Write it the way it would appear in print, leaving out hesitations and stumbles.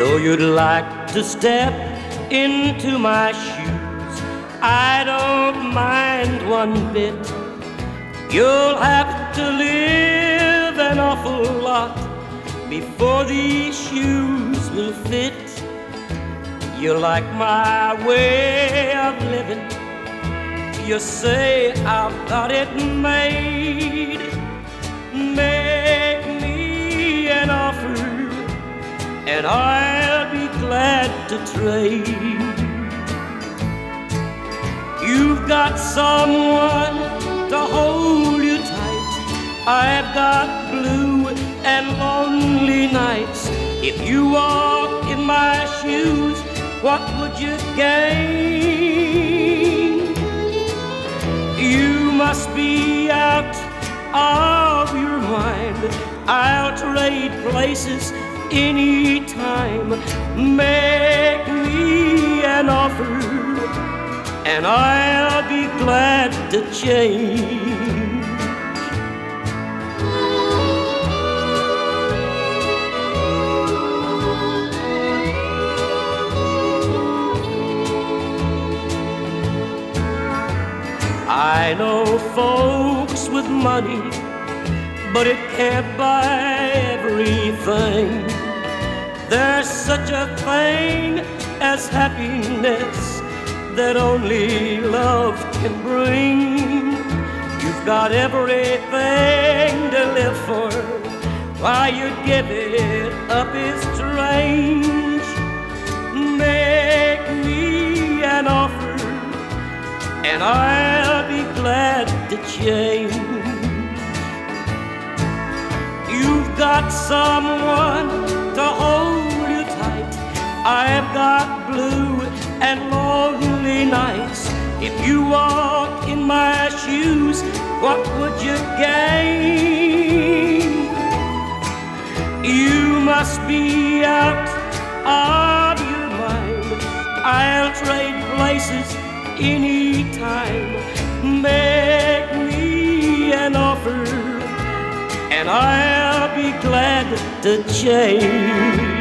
Know you'd like to step into my shoes. I don't mind one bit. You'll have to live an awful lot before these shoes will fit. You like my way of living. You say I've got it made. Make me an offer and I'll be glad to trade. You've got someone to hold you tight. I've got blue and lonely nights. If you walk in my shoes, what would you gain? You must be out of your mind. I'll trade places anytime. Make me an offer and I'll be glad to change. I know folks with money, but it can't buy everything. There's such a thing as happiness that only love can bring. You've got everything to live for. Why you give it up is strange. Make me an offer and I'll be glad to change. You've got someone to hold you tight. I've got blue and lonely nights. If you walk in my shoes, what would you gain? You must be out of your mind. I'll trade places anytime. Make me an offer and I'll be glad to change.